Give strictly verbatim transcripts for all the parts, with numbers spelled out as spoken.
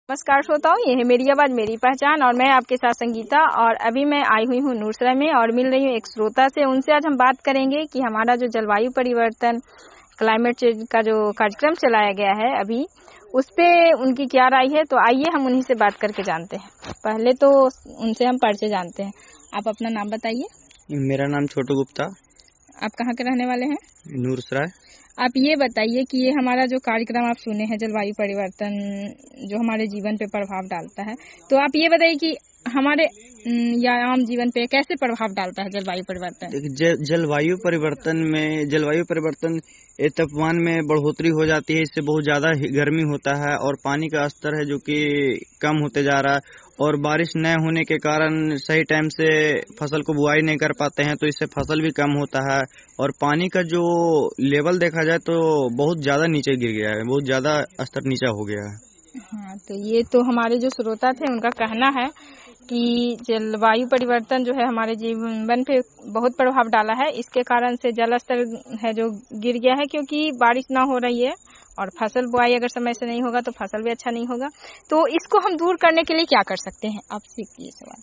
नमस्कार श्रोताओं, ये है मेरी आवाज मेरी पहचान और मैं आपके साथ संगीता। और अभी मैं आई हुई हूँ नूरसराय में और मिल रही हूँ एक श्रोता से। उनसे आज हम बात करेंगे कि हमारा जो जलवायु परिवर्तन क्लाइमेट चेंज का जो कार्यक्रम चलाया गया है अभी, उस पे उनकी क्या राय है। तो आइए हम उन्हीं से बात करके जानते हैं। पहले तो उनसे हम परिचय जानते हैं। आप अपना नाम बताइए। मेरा नाम छोटू गुप्ता। आप कहाँ के रहने वाले हैं? नूरसराय। आप ये बताइए कि ये हमारा जो कार्यक्रम आप सुने हैं जलवायु परिवर्तन जो हमारे जीवन पे प्रभाव डालता है, तो आप ये बताइए कि हमारे या आम जीवन पे कैसे प्रभाव डालता है जलवायु परिवर्तन। जलवायु परिवर्तन में जलवायु परिवर्तन तापमान में बढ़ोतरी हो जाती है, इससे बहुत ज्यादा गर्मी होता है और पानी का स्तर है जो कि कम होते जा रहा है और बारिश न होने के कारण सही टाइम से फसल को बुआई नहीं कर पाते हैं, तो इससे फसल भी कम होता है और पानी का जो लेवल देखा जाए तो बहुत ज्यादा नीचे गिर गया है, बहुत ज्यादा स्तर नीचा हो गया है। हाँ, तो ये तो हमारे जो श्रोता थे उनका कहना है कि जलवायु परिवर्तन जो है हमारे जीवन पे बहुत प्रभाव डाला है। इसके कारण से जल स्तर है जो गिर गया है, क्योंकि बारिश ना हो रही है और फसल बुआई अगर समय से नहीं होगा तो फसल भी अच्छा नहीं होगा। तो इसको हम दूर करने के लिए क्या कर सकते हैं? आपसे ये सवाल।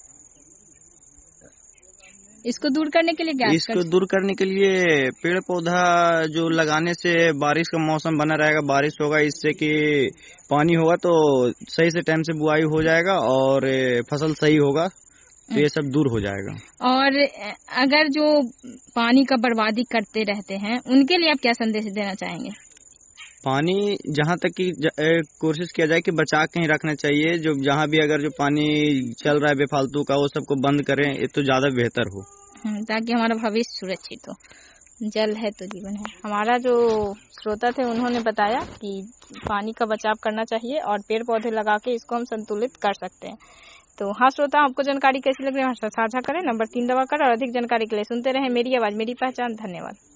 इसको दूर करने के लिए क्या इसको कर... दूर करने के लिए पेड़ पौधा जो लगाने से बारिश का मौसम बना रहेगा, बारिश होगा, इससे कि पानी होगा तो सही से टाइम से बुआई हो जाएगा और फसल सही होगा, तो ये सब दूर हो जाएगा। और अगर जो पानी का बर्बादी करते रहते हैं उनके लिए आप क्या संदेश देना चाहेंगे? पानी जहाँ तक कि कोशिश किया जाए कि बचा के ही रखना चाहिए। जो जहाँ भी अगर जो पानी चल रहा है बेफालतू का, वो सबको बंद करें, ये तो ज्यादा बेहतर हो, ताकि हमारा भविष्य सुरक्षित हो। जल है तो जीवन है। हमारा जो श्रोता थे उन्होंने बताया कि पानी का बचाव करना चाहिए और पेड़ पौधे लगा के इसको हम संतुलित कर सकते हैं। तो हाँ श्रोता, आपको जानकारी कैसी लग रही है साझा करें, नंबर तीन दबाकर। और अधिक जानकारी के लिए सुनते रहें मेरी आवाज मेरी पहचान। धन्यवाद।